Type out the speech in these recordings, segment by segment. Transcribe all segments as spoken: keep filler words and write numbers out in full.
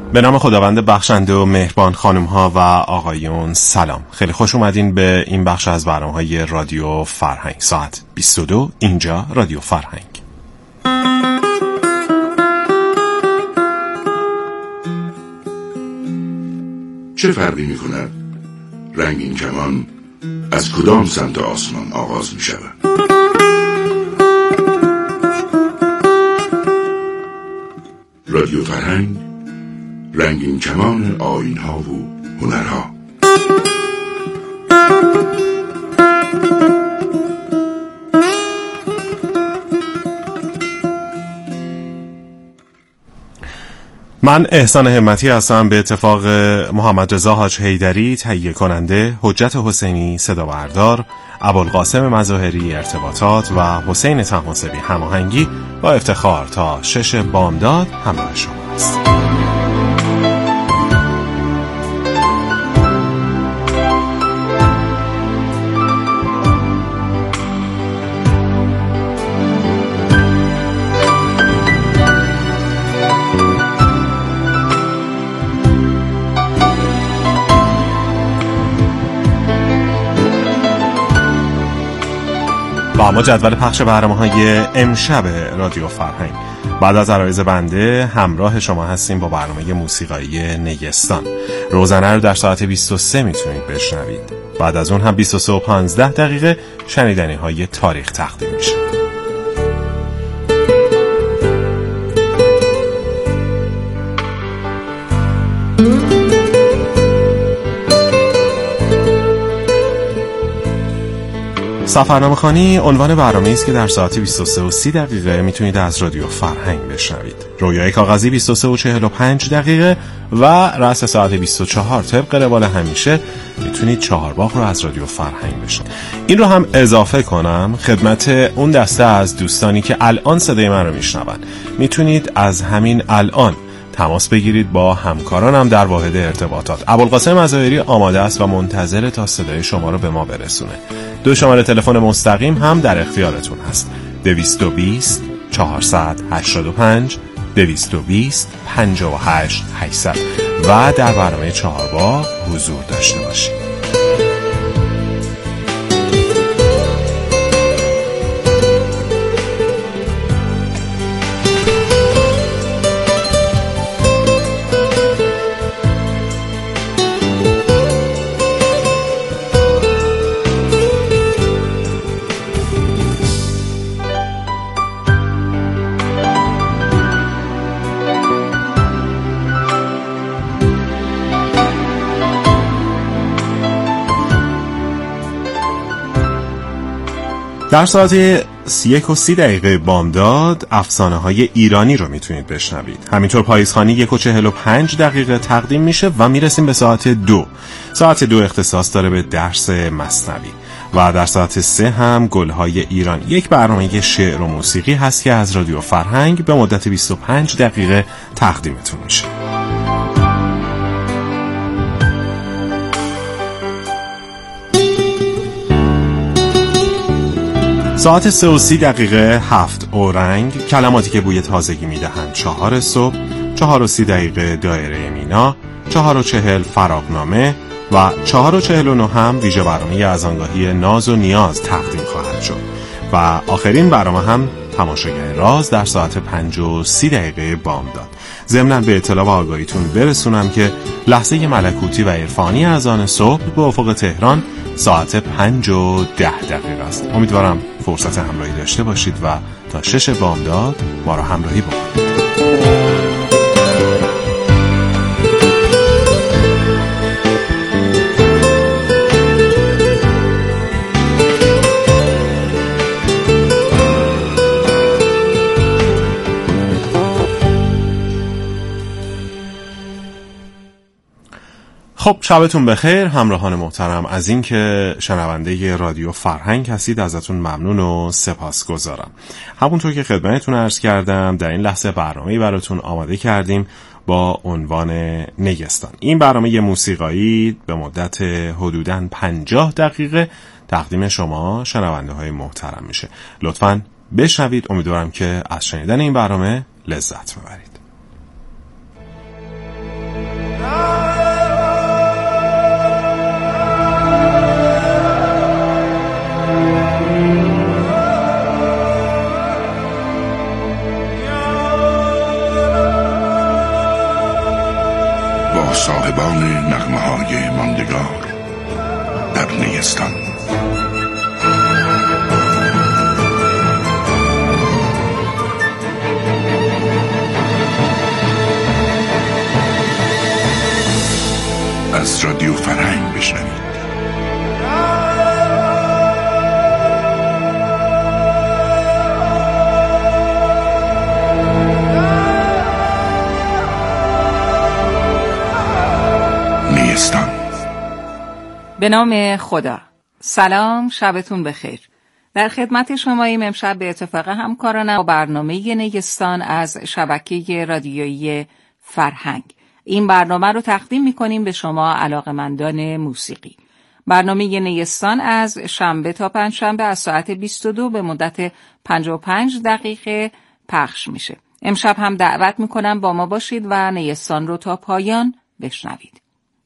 به نام خداوند بخشنده و مهربان، خانم ها و آقایون سلام. خیلی خوش اومدین به این بخش از برنامه‌های رادیو فرهنگ. ساعت بیست و دو اینجا رادیو فرهنگ. چه فرقی می کند رنگین کمان از کدام سمت آسمان آغاز می شود؟ رادیو فرهنگ، رنگین کمان آیین‌ها و هنرها. من احسان همتی هستم. به اتفاق محمد رضا حاج حیدری تهیه کننده، حجت حسینی صدا بردار، ابوالقاسم مظاهری ارتباطات و حسین طهماسبی هماهنگی با افتخار تا شش بامداد همراه شما است. با اما جدول پخش برنامه‌های امشب رادیو فرهنگ. بعد از عرایض بنده همراه شما هستیم با برنامه موسیقایی نگستان. روزنه رو در ساعت بیست و سه میتونید بشنوید. بعد از اون هم بیست و سه و پانزده دقیقه شنیدنی های تاریخ تقدیم میشه. سفرنامه خوانی عنوان برنامه‌ای است که در ساعت بیست و سه و سی دقیقه میتونید از رادیو فرهنگ بشنوید. رویای کاغذی بیست و سه و چهل و پنج دقیقه و رأس ساعت بیست و چهار طبق روال همیشه میتونید چهارباغ رو از رادیو فرهنگ بشنوید. این رو هم اضافه کنم خدمت اون دسته از دوستانی که الان صدای من رو میشنون. میتونید از همین الان تماس بگیرید با همکارانم در واحد ارتباطات. ابوالقاسم مظاهری آماده است و منتظر تا صدای شما رو به ما برسونه. دو شماره تلفن مستقیم هم در اختیارتون هست: دویست و بیست چهارصد هشتاد و پنج دویست و بیست پنجاه و هشت هشتصد و در برنامه چهارباغ حضور داشته باشید. در ساعت یک و سی دقیقه بامداد افسانه های ایرانی رو میتونید بشنوید. همینطور پاییزخوانی یک و چهل و پنج دقیقه تقدیم میشه و میرسیم به ساعت دو. ساعت دو اختصاص داره به درس مثنوی و در ساعت سه هم گلهای ایران، یک برنامه شعر و موسیقی هست که از رادیو فرهنگ به مدت بیست و پنج دقیقه تقدیمتون میشه. ساعت سه و سی دقیقه هفت اورنگ، کلماتی که بوی تازگی میدهند. چهار صبح، چهار و سی دقیقه دایره مینا، چهار و چهل فراغنامه و چهار و چهل و نه هم ویژه برنامه از آنگاهی ناز و نیاز تقدیم خواهد شد و آخرین برنامه هم تماشاگر راز در ساعت پنج و سی دقیقه بامداد. ضمناً به اطلاع و آگاهیتون برسونم که لحظه ملکوتی و عرفانی از آن صبح به افق تهران ساعت پنج و ده دقیقه است. امیدوارم فرصت همراهی داشته باشید و تا شش بامداد ما را همراهی بکنید. خب شبتون بخیر همراهان محترم. از این که شنونده رادیو فرهنگ هستید ازتون ممنون و سپاسگزارم. همونطور که خدمتتون عرض کردم در این لحظه برنامه‌ای براتون آماده کردیم با عنوان نگستان. این برنامه موسیقایی به مدت حدوداً پنجاه دقیقه تقدیم شما شنونده های محترم میشه. لطفاً بشنوید. امیدوارم که از شنیدن این برنامه لذت ببرید. صاحبان نغمه‌های ماندگار در نیستان. از رادیو فرهنگ بشنوید. نیستان. به نام خدا. سلام، شبتون بخیر. در خدمت شماییم. امشب به اتفاق همکارانم با برنامه نیستان از شبکه رادیویی فرهنگ. این برنامه رو تقدیم می‌کنیم به شما علاقه‌مندان موسیقی. برنامه نیستان از شنبه تا پنجشنبه از ساعت بیست و دو به مدت پنجاه و پنج دقیقه پخش میشه. امشب هم دعوت می‌کنم با ما باشید و نیستان رو تا پایان بشنوید.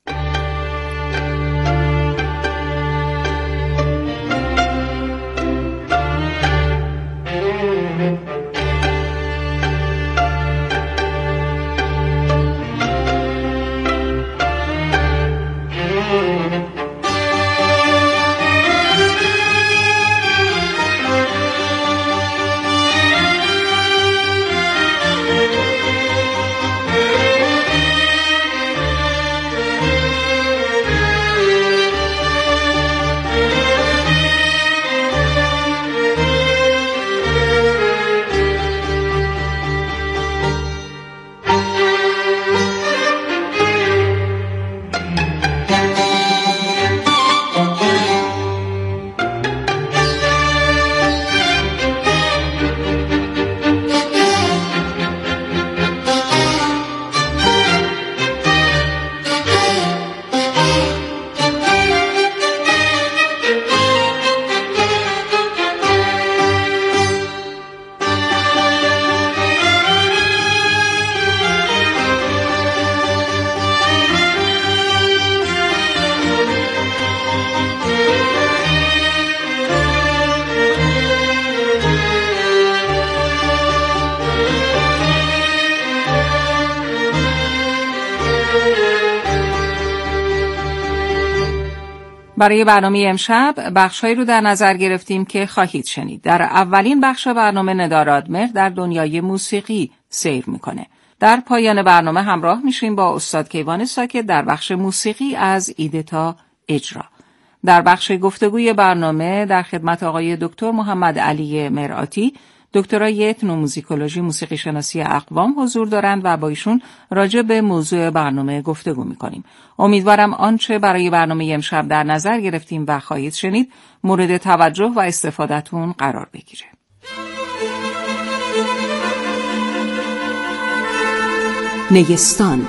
برای برنامه امشب بخش‌هایی رو در نظر گرفتیم که خواهید شنید. در اولین بخش برنامه ندا رادمهر در دنیای موسیقی سیر میکنه. در پایان برنامه همراه میشیم با استاد کیوان ساکت در بخش موسیقی از ایده تا اجرا. در بخش گفتگوی برنامه در خدمت آقای دکتر محمد علی مرآتی، دکترای اتنوموزیکولوژی موسیقی شناسی اقوام حضور دارند و با ایشون راجع به موضوع برنامه گفتگو میکنیم. امیدوارم آنچه برای برنامه امشب در نظر گرفتیم و خواهید شنید مورد توجه و استفادهتون قرار بگیره. نیستان.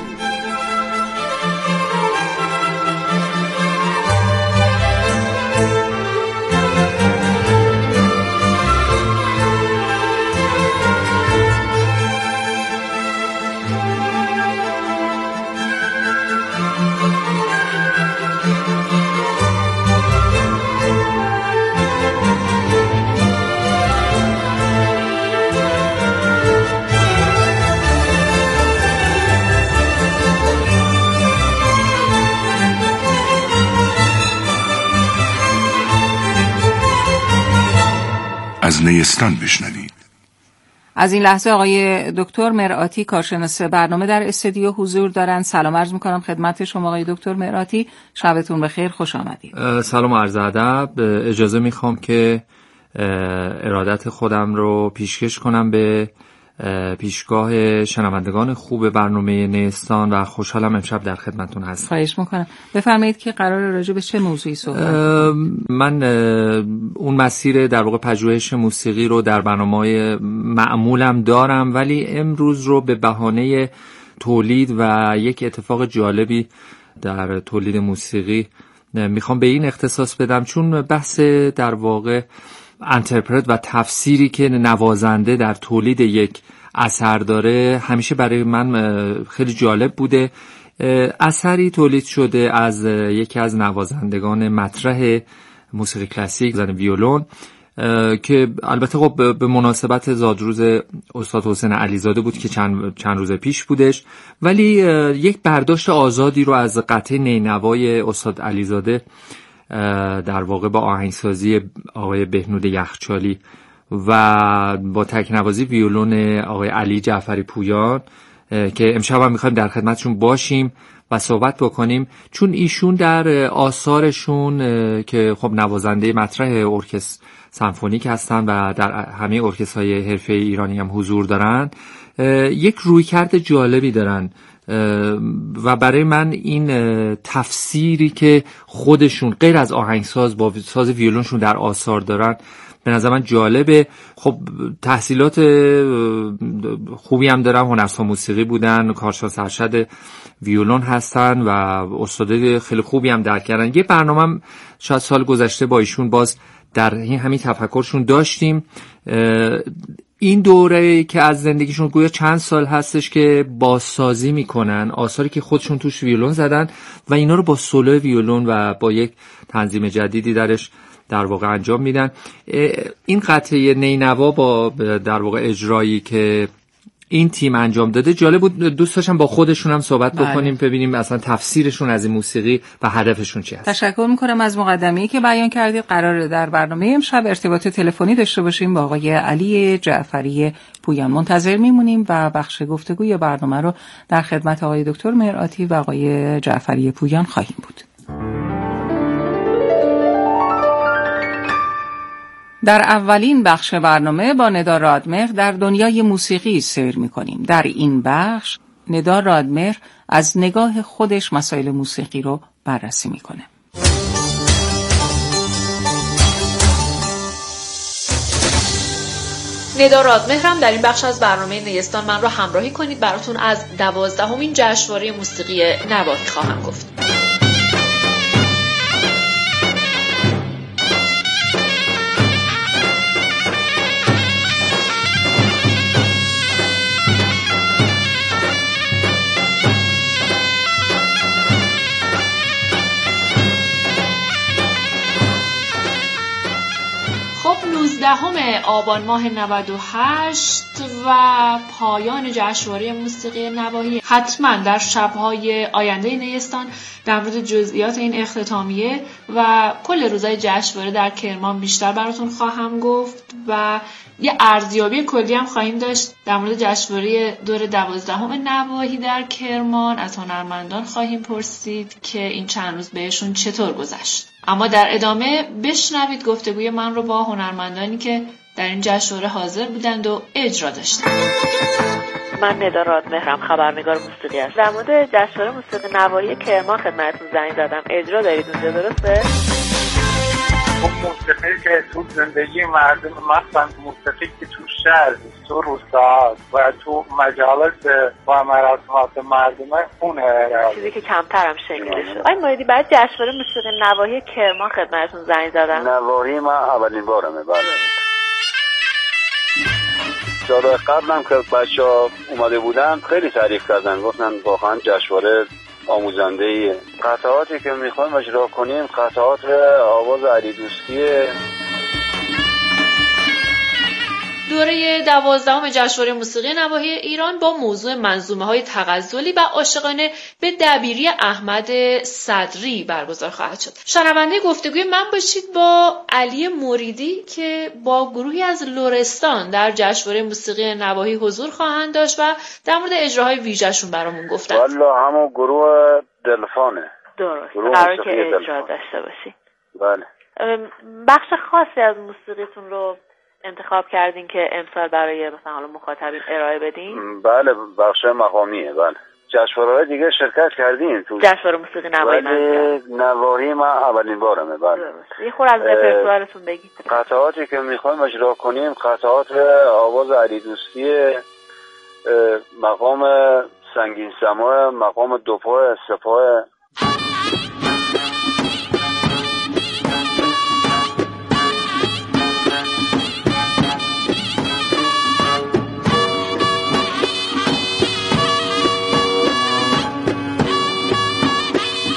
از نیستان بشنوید. از این لحظه آقای دکتر مرآتی کارشناس برنامه در استودیو حضور دارند. سلام عرض میکنم خدمت شما آقای دکتر مرآتی. شبتون بخیر، خوش آمدید. سلام و عرض ادب. اجازه میخوام که ارادت خودم رو پیشکش کنم به پیشگاه شنوندگان خوب برنامه نیستان و خوشحالم امشب در خدمتتون هستم. خواهش میکنم. بفرمایید که قرار راجع به چه موضوعی صحبت من اون مسیر در واقع پژوهش موسیقی رو در برنامه‌های معمولم دارم، ولی امروز رو به بهانه تولید و یک اتفاق جالبی در تولید موسیقی میخوام به این اختصاص بدم، چون بحث در واقع انترپرت و تفسیری که نوازنده در تولید یک اثر داره همیشه برای من خیلی جالب بوده. اثری تولید شده از یکی از نوازندگان مطرح موسیقی کلاسیک، زن ویولون، که البته خب به مناسبت زادروز استاد حسین علیزاده بود که چند چند روز پیش بودش، ولی یک برداشت آزادی رو از قطعه نینوای استاد علیزاده در واقع با آهنگسازی آقای بهنود یخچالی و با تکنوازی ویولون آقای علی جعفری پویان که امشب هم میخوایم در خدمتشون باشیم و صحبت بکنیم، چون ایشون در آثارشون که خب نوازنده مطرح ارکستر سمفونیک هستن و در همه ارکسترهای حرفه‌ای ایرانی هم حضور دارن، یک رویکرد جالبی دارن و برای من این تفسیری که خودشون غیر از آهنگساز با ساز ویولونشون در آثار دارن به نظر من جالبه. خب تحصیلات خوبی هم دارن، هنرسا موسیقی بودن، کارشناس ارشد ویولون هستن و استاد خیلی خوبی هم درک کردن. یه برنامه شاید سال گذشته با ایشون باز در این همین تفکرشون داشتیم. این دوره که از زندگیشون گویا چند سال هستش که بازسازی میکنن آثاری که خودشون توش ویولون زدن و اینا رو با سولو ویولون و با یک تنظیم جدیدی درش در واقع انجام میدن. این قطعه نینوا با در واقع اجرایی که این تیم انجام داده جالب بود. دوست داشتم با خودشون هم صحبت بکنیم، ببینیم اصلا تفسیرشون از این موسیقی و هدفشون چی هست. تشکر میکنم از مقدمه‌ای که بیان کردید. قراره در برنامه امشب ارتباط تلفنی داشته باشیم با آقای علی جعفری پویان. منتظر میمونیم و بخش گفتگوی برنامه رو در خدمت آقای دکتر مرآتی و آقای جعفری پویان خواهیم بود. در اولین بخش برنامه با ندا رادمهر در دنیای موسیقی سیر می‌کنیم. در این بخش ندا رادمهر از نگاه خودش مسائل موسیقی رو بررسی می‌کنه. ندا رادمهرم در این بخش از برنامه نیستان من را همراهی کنید. براتون از دوازدهمین جشنواره موسیقی نواحی خواهم گفت. نوزدهم آبان ماه نود و هشت و پایان جشنواره موسیقی نواحی. حتما در شب‌های آینده نیستان در مورد جزئیات این اختتامیه و کل روزهای جشنواره در کرمان بیشتر براتون خواهم گفت و یه ارزیابی کلی هم خواهیم داشت در مورد جشنواره دور دوازدهم نواحی در کرمان. از هنرمندان خواهیم پرسید که این چند روز بهشون چطور گذشت. اما در ادامه بشنوید گفتگوی من رو با هنرمندانی که در این جشنواره حاضر بودند و اجرا داشتند. من ندا رادمهرم، خبرنگار موسیقی هستم. در مورد جشنواره موسیقی نواحی کرمان خدمتتون زنگ زدم. اجرا دارید اونجا، درسته؟ موسیقی که تو زندگی مردم، مثلا موسیقی که تو شهر، تو روستا و تو مجالس و مراسمات مردمه خونه چیزی که کمتر هم شنیده شد. آقای موریدی، بعد جشنواره موسیقی نواحی کرمان خدمتتون زنگ زدم. نواحی من اولین بارمه. بله. سال قبلم که بچه‌ها اومده بودن خیلی تعریف کردن، گفتن واقعا جشنواره آموزنده ایه. قطعاتی که میخوایم اجرا کنیم قطعات آواز علی دوستیه. دوره دوازدهم جشنواره موسیقی نواحی ایران با موضوع منظومه‌های تغزلی و عاشقانه به دبیری احمد صدری برگزار خواهد شد. شنونده گفتگوی من باشید با علی موریدی که با گروهی از لرستان در جشنواره موسیقی نواحی حضور خواهند داشت و در مورد اجراهای ویژه‌شون برامون گفتن. والله همون گروه دلفانه. درست. قراره که اجرا داشته باشی. بله. بخش خاصی از موسیقیتون رو انتخاب کردین که امسال برای مثلا حالا مخاطبین ارائه بدین؟ بله، بخش مقامیه. بله. جشنواره دیگه شرکت کردین تو جشنواره موسیقی نواحی؟ بله، نواحی من اولین بارمه. بله. یه خور از رپرتوارتون بگید. قطعاتی که میخوایم اجرا کنیم قطعات آواز علی دوستی، مقام سنگین سما، مقام دوپا سپاه.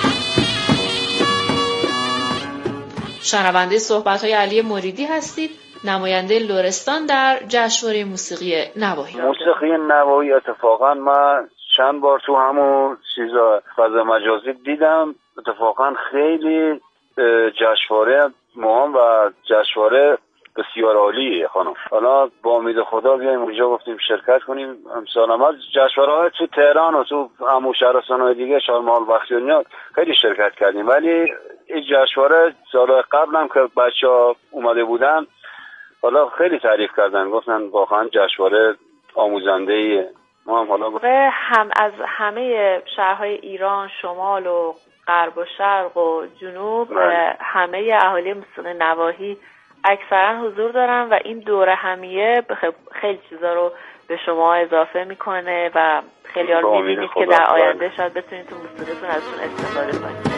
شنونده صحبت‌های علی موریدی هستید نماینده لرستان در جشنواره موسیقی نواحی. موسیقی نواحی اتفاقا من چند بار تو همون چیزا فضا مجازی دیدم. اتفاقا خیلی جشنواره مهم و جشنواره بسیار عالیه خانم. حالا با امید خدا بیایم اونجا گفتیم شرکت کنیم. امسال ما جشنواره‌های تو تهران و تو همون شهرستان‌های دیگه شارمال بختیاری خیلی شرکت کردیم، ولی این جشنواره سال قبل هم که بچه‌ها اومده بودن حالا خیلی تعریف کردن، گفتن واقعا جشنواره آموزنده‌ایه. ما هم حالا هم از همه شهرهای ایران، شمال و غرب و شرق و جنوب، همه اهالی موسیقی نواحی اکثرا حضور دارن و این دوره همیه خیلی چیزا رو به شما اضافه میکنه و خیلی ها رو میبینید که در آینده شاید بتونید تو موسیقیتون ازشون استفاده کنید.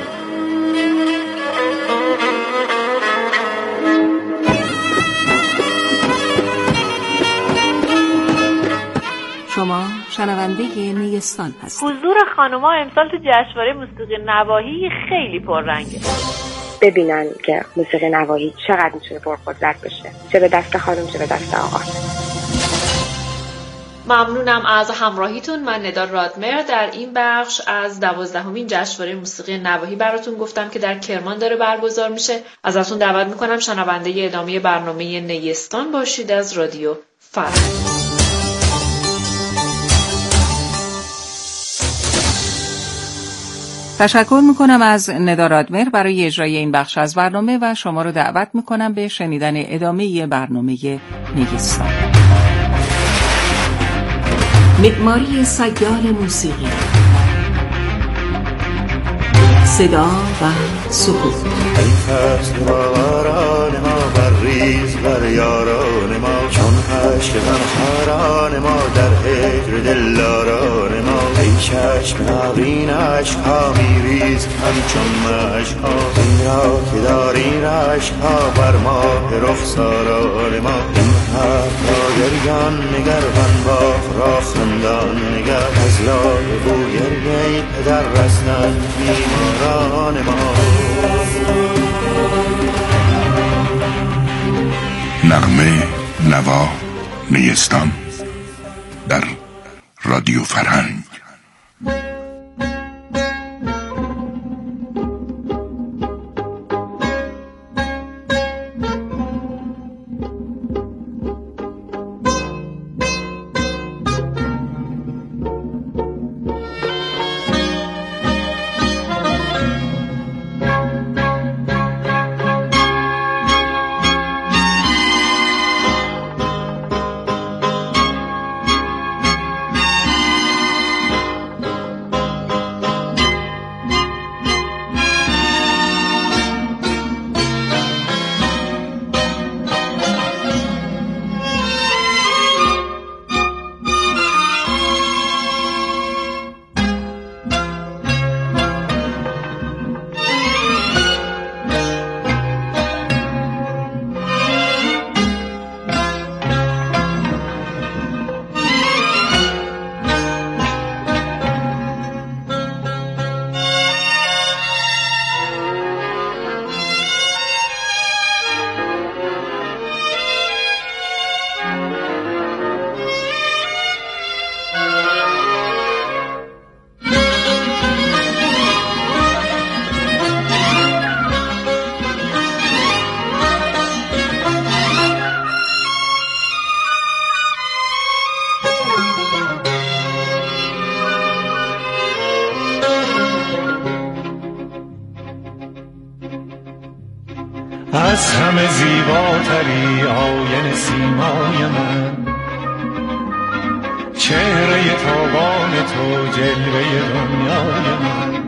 شما شنونده نیستان هستید. حضور خانوما امسال تو جشنواره موسیقی نواحی خیلی پررنگه. ببینن که موسیقی نواحی چقدر میتونه پرقدرت بشه، چه به دست خانم چه به دست آقا. ممنونم از همراهیتون. من ندا رادمر در این بخش از دوازدهمین جشنواره موسیقی نواحی براتون گفتم که در کرمان داره برگزار میشه. ازتون دعوت میکنم شنونده ادامه برنامه نیستان باشید از رادیو فرهنگ. تشکر میکنم از ندا رادمر برای اجرای این بخش از برنامه و شما رو دعوت میکنم به شنیدن ادامه برنامه نیستان. معماری سیال موسیقی، صدا و سکوت. ای فصل باران ما بریز بر یاران ما، چون عشق غمخواران ما در هجر دلداران ما. ای چشم نبین عشقها میریز همچون مشکها، این را که داری رشکها بر ماه رخساران ما. این حرف را گریان نگر بنباخ را خندان نگر، از لای بو گریه پدر رسنن بیماران ما. نغمه نوا نیستان در رادیو فرهنگ. از همه زیباتری آینه سیمای من، چهره تابان تو جلوه دنیای من.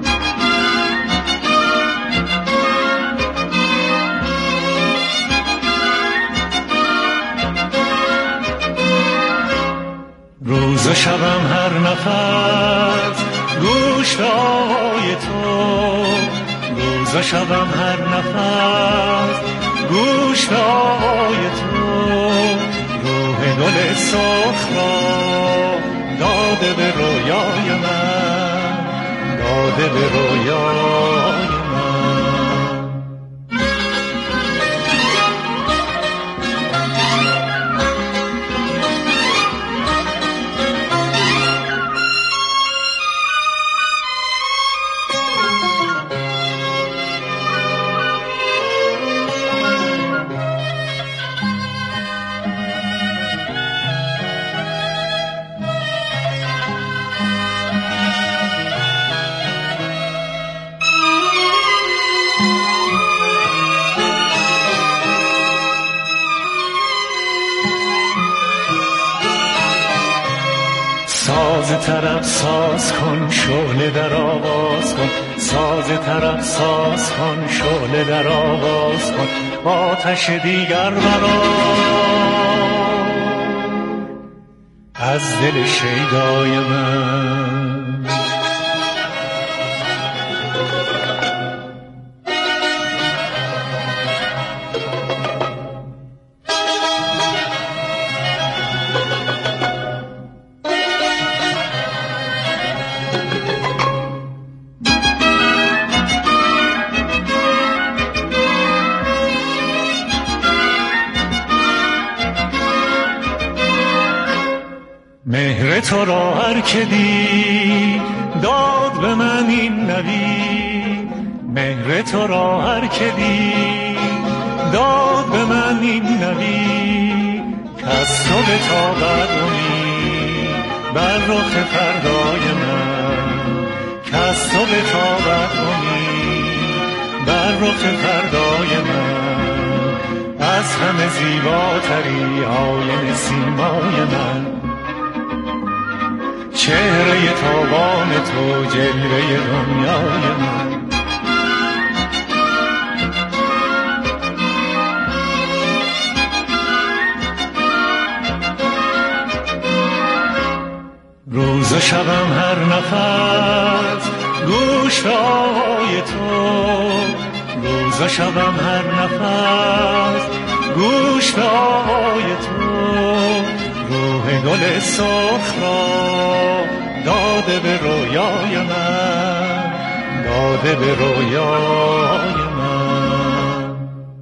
روز و شبم هر نفس گوش به آوای تو، روز و شبم هر نفس گوش به آوای تو. روح گل سرخ را داده به رویای من، داده به رویای من. ساز طرب ساز کن شعله در آواز کن، ساز طرب ساز کن شعله در آواز کن، آتش دیگر برآ از دل شیدای من. مهر تو را هر که دید داد به من این نوید، مهر تو را هر که دید داد به من این نوید، کس تو به تابد امید بر رخ فردای من، کس تو به تابد امید بر رخ فردای من، از همه زیباتری آینه سیمای من، چهره تابان تو جلوه دنیای من. روز و شبم هر نفس گوش به آوای تو، روز و شبم هر نفس گوش به آوای تو، روح گل سرخ را داده به رویای من، داده به رویای من.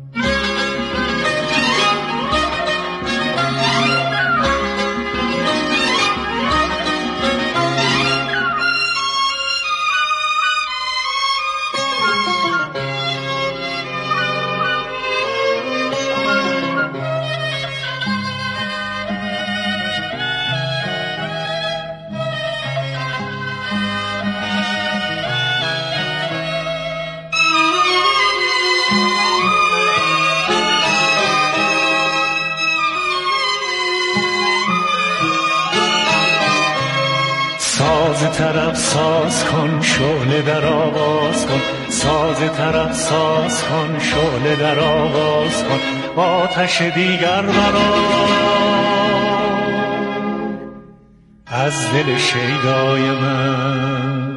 ساز طرب ساز کن شعله در آواز کن، ساز طرب ساز کن شعله در آواز کن، آتش دیگر برآ از دل شیدای من.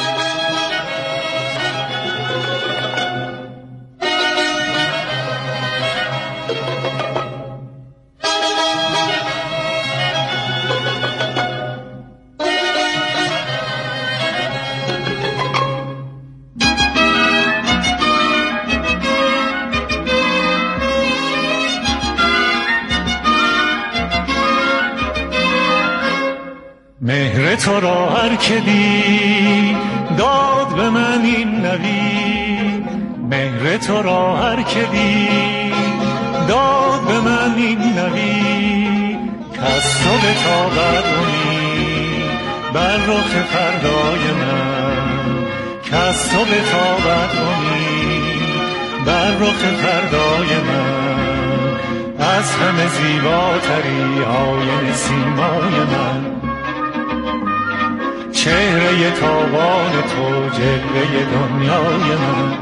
مهر تو را هر که دید داد به من این نوید، مهر تو را هر که دید داد به من این نوید، کس تو به تابد امید بر رخ فردای من، کس تو به تابد امید بر رخ فردای من، از همه زیباتری آینه سیمای من، چهره تابان تو جلوه دنیای من.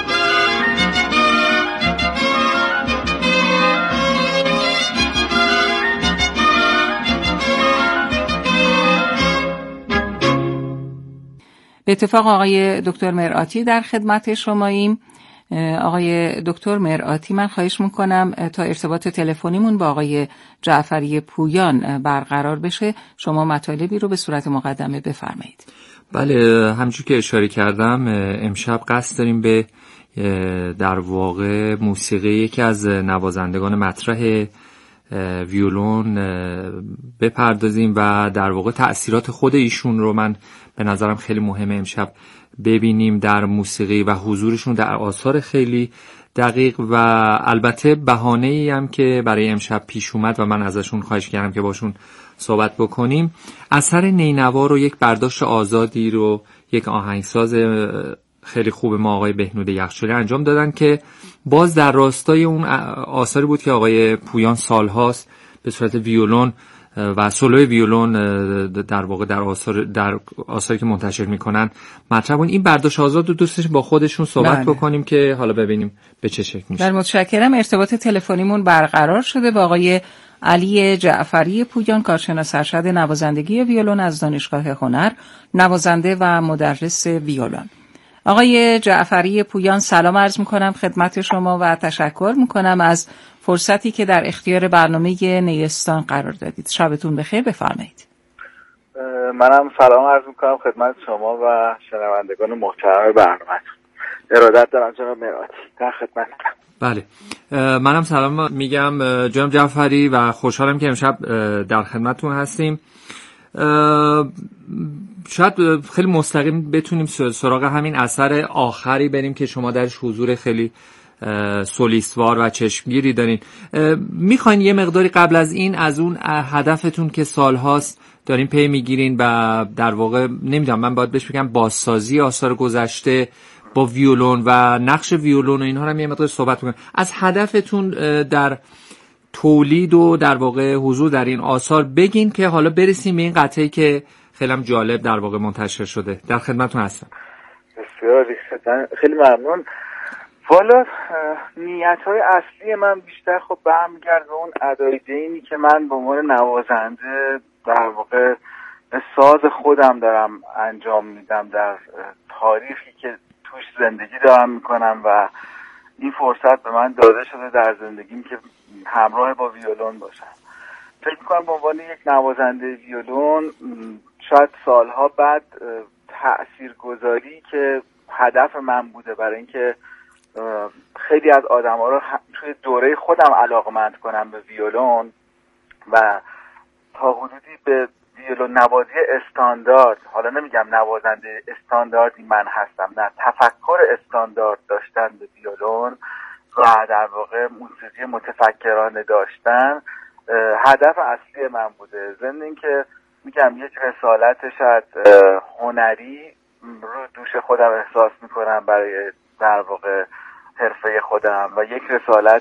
به اتفاق آقای دکتر مرآتی در خدمت شماییم. آقای دکتر مرآتی، من خواهش میکنم تا ارتباط تلفنیمون با آقای جعفری پویان برقرار بشه شما مطالبی رو به صورت مقدمه بفرمایید. بله، همچون که اشاره کردم امشب قصد داریم به در واقع موسیقی یکی از نوازندگان مطرح ویولون بپردازیم و در واقع تأثیرات خود ایشون رو من به نظرم خیلی مهمه امشب ببینیم در موسیقی و حضورشون در آثار خیلی دقیق و البته بهانه‌ای هم که برای امشب پیش اومد و من ازشون خواهش کردم که باشون صحبت بکنیم. اثر نینوا رو یک برداشت آزادی رو یک آهنگساز خیلی خوب ما آقای بهنود یخچالی انجام دادن که باز در راستای اون آثاری بود که آقای پویان سالهاست به صورت ویولون و سولوی ویولون در واقع در آثار در آثاری که منتشر میکنن مطرح این برداشت آزاد رو دوستش با خودشون صحبت بله. بکنیم که حالا ببینیم به چه شکل میشه. در متشکرم. ارتباط تلفنیمون برقرار شده با آقای علی جعفری پویان، کارشناس ارشد نوازندگی ویولون از دانشگاه هنر، نوازنده و مدرس ویولون. آقای جعفری پویان سلام عرض میکنم خدمت شما و تشکر میکنم از فرصتی که در اختیار برنامه نیستان قرار دادید. شبتون بخیر، بفرمایید. منم سلام عرض میکنم خدمت شما و شنوندگان محترم برنامه. ارادت دارم جناب مراتی، در خدمتتم. بله، منم سلام میگم جناب جعفری و خوشحالم که امشب در خدمتتون هستیم. شاید خیلی مستقیم بتونیم سراغ همین اثر آخری بریم که شما درش حضور خیلی سولیستوار و چشمگیری دارین. میخواین یه مقداری قبل از این از اون هدفتون که سالهاست دارین پی میگیرین و در واقع نمیدونم من باید بهش بگم بازسازی آثار گذشته با ویولون و نقش ویولون و اینها رو هم یه مقدار صحبت کنیم. از هدفتون در تولید و در واقع حضور در این آثار بگین که حالا برسیم به این قطعه‌ای که خیلی هم جالب در واقع منتشر شده. در خدمتتون هستم. بسیار خیلی ممنون. والا نیت‌های اصلی من بیشتر خب برمیگرده به اون ادای دینی که من به عنوان نوازنده در واقع ساز خودم دارم انجام میدم در تاریخی که توش زندگی دارم میکنم و این فرصت به من داده شده در زندگیم که همراه با ویولون باشم. فکر میکنم به عنوان یک نوازنده ویولون شاید سالها بعد تأثیرگذاری که هدف من بوده برای اینکه خیلی از آدم‌ها رو توی دوره خودم علاقه‌مند کنم به ویولون و تا حدودی به ویولون نوازی استاندارد، حالا نمیگم نوازنده استانداردی من هستم، نه، تفکر استاندارد داشتن به ویولون و در واقع موسیقی متفکرانه داشتن هدف اصلی من بوده. ضمن اینکه میگم یک رسالت شاید هنری رو دوش خودم احساس میکنم برای در واقع حرفه خودم و یک رسالت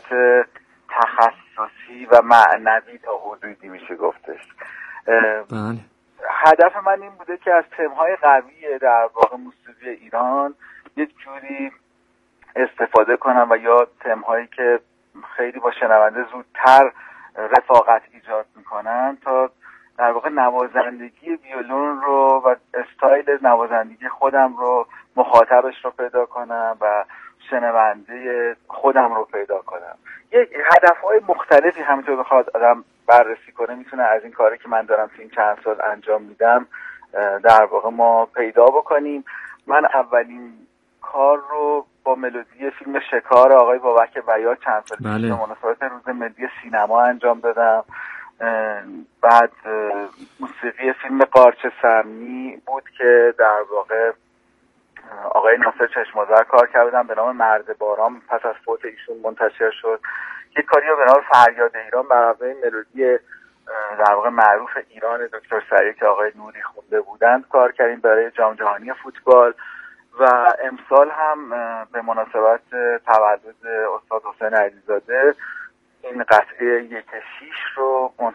تخصصی و معنوی تا حدودی میشه گفتش. بله. هدف من این بوده که از تمهای قوی در واقع موسیقی ایران یک جوری استفاده کنم و یا تمهایی که خیلی با شنونده زودتر رفاقت ایجاد میکنن تا در واقع نوازندگی ویولون رو و استایل نوازندگی خودم رو مخاطبش رو پیدا کنم و شنونده خودم رو پیدا کنم. یک هدفهای مختلفی همینطور بخواد آدم بررسی کنه میتونه از این کاری که من دارم این چند سال انجام میدم در واقع ما پیدا بکنیم. من اولین کار رو با ملودی فیلم شکار آقای بابک بیات چند سال پیش به مناسبت روز ملی سینما انجام دادم. بعد موسیقی فیلم قارچ سمی بود که در واقع آقای ناصر چشم‌آذر کار کردن به نام مرد باران، پس از فوت ایشون منتشر شد. یک کاری به نام فریاد ایران برای ملودی در واقع معروف ایران دکتر سریع که آقای نوری خونده بودند کار کردیم برای جام جهانی فوتبال و امسال هم به مناسبت تولد استاد حسین علیزاده این قطعه یک شیش رو